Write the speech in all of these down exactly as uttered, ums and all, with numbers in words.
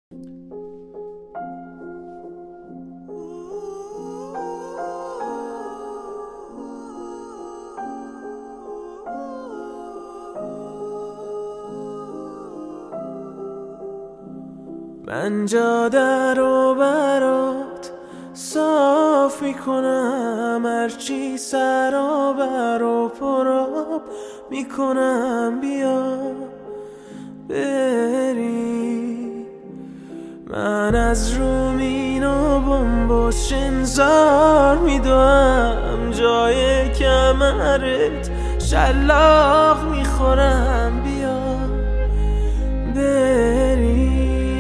من جاده رو برات صاف میکنم، هرچی سرابر و پراب میکنم، بیا بری. من از رومین و بمبش انذار میدوم، جای کمرت شلاق میخورم، بیا بری.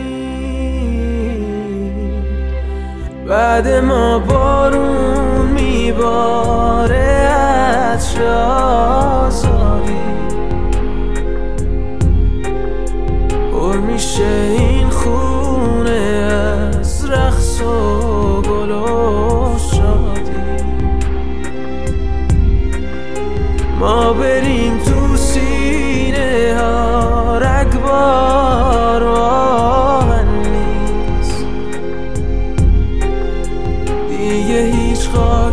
بعد ما بارون میباره عطر آزادی، پر میشه این خونه از رقص و گل و شادی. ما بریم تو سینه ها رگبار و آهن نیست، دیگه هیچ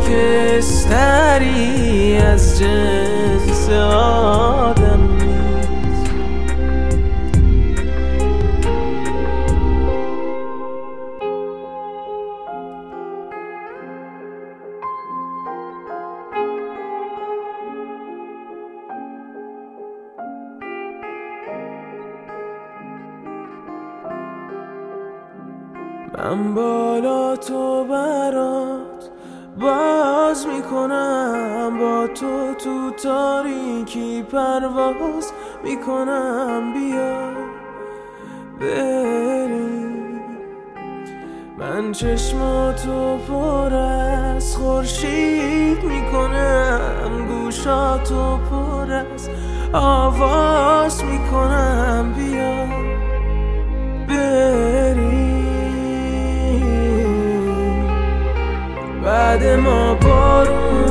خاکستری از جنس آدم نیست. من بالا تو برات باز میکنم، با تو تو تاریکی پرواز میکنم، بیا بریم. من چشماتو پر از خورشید میکنم، گوشاتو پر از آواز میکنم، بیا بریم. بعد ما بارون